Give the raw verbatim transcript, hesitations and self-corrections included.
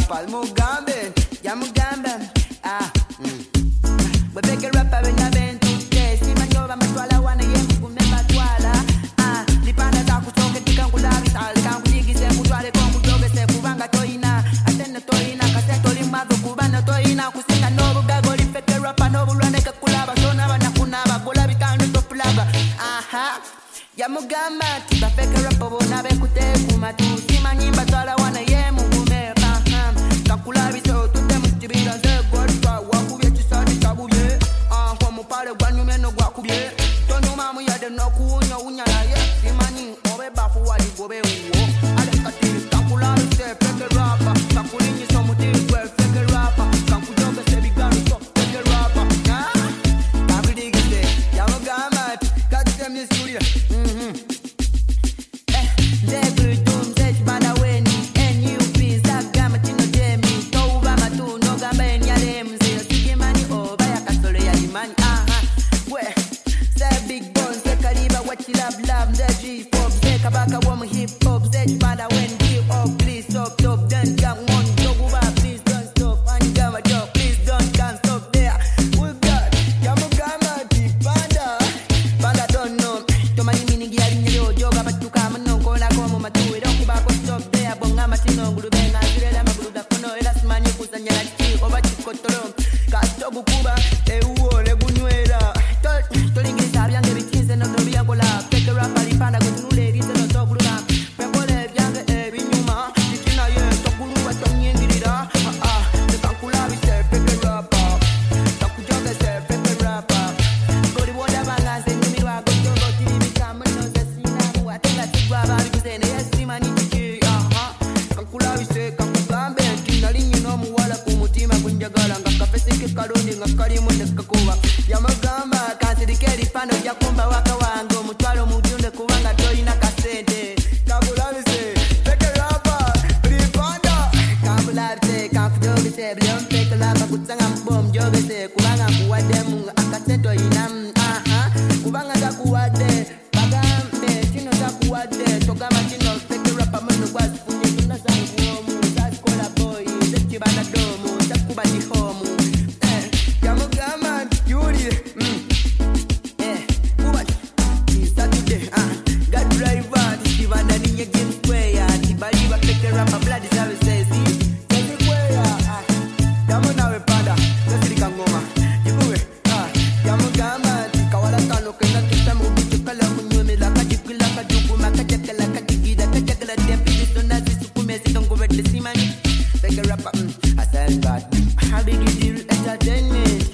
pal Mugambe, ya Mugambe, ah, mm. We beg a rapper when you been to test. Si manyoba matwala wana ye mukume matwala. Ah, lipanda za kutoke tikangula vitali kangu jigi se kutwale kongu joge se kubanga toina. Atene toina kaseto limazo kubana toina kusinga nobu gago lifeke rapper nobu lwane kakulaba sona wana kunaba bola bitano toplaga. Aha, ya Mugamba tiba feke rapper bona be kute kumatu. Si manyimba twala wana ye mukume paham. Kakula biso tute mustibira ze godfa wakubye chisani tabuye. Ah, homo pale gwanyu meno gwakubye. Tonu mamu ya de no kunyo unyala ye. Si mani obe bafu wali gobe uwo. Ale katiri kakula bise feke rapper. Kakulinyi somuti kwe feke rapper. Kankujoge se bigami so feke rapper. Ah, kakudigise ya Mugamba katite misulia. Mhm. Eh, Degri dum zech bada weni. N U P zagama tino demi. Touba matu no gamba enyale mzee. Sigimani oba ya kasole ya limani. Aha, we say big bones, say kariba what you love, love the G-pop, say kabaka woman hip hop, say bada when give up, please stop, stop, then young one, joguba, please don't stop, and gama job, please don't can't stop there. We got Yamugama deep panda, panda don't know. Tomani mini gyali nyelo joga batuka mano kola komo matu edo kubako stop there. Bonga matino ngulu benga zirela magulu da kono ela smani kusanyala chi oba chikotolo kasto bukuba e uole gunywera. Tolingisa byange bitinze no dobya kola feke rapper lipanda kutunule rize no tobulula pembole byange ebinyuma titina ye tokuluba tonyingirira. Ah ah tekankula bise feke rapper takujoge se feke rapper goli boda bangaze nyimirwa gotogo tibika muno ze sina mu atenga tigwa bari kuzene yesimani tiki. Aha kankula bise kankugambe tinalinyi no muwala kumutima kunjagala ngakafesike kalonde ngakalimu nekakuba Yamugamba kansidikeri pano yakumba waka wango mutwalo mutunde kubanga toina kasente kabulabise feke rapper ripanda kabulabise kanfudogise blom feke rapper kutsanga mbom jogese kubanga kuwade munga akaseto inam. Aha kubanga takuwade bagambe chino takuwade togama chino feke rapper muno kwasifunye tuna zangu omu zasikola boy zekibana domu takuba dihomu. Eh, Yamugamba Yuri, mm. Yeah, Kuba, it's Saturday, ah. God driver, this is one that in your game square. Tibali ba fake rapper, blood is how it says. Say the square, ah. Yamu na we pada, let's get ngoma. Ibuwe, ah. Yamugamba, tikawala tano kena tutamu bichukala kunyome la kajikula kajuku makajekala kajigida kajekala dempi disona zisukumezi dongo wet simani. Fake rapper, mm. I said God, how big you deal entertainment.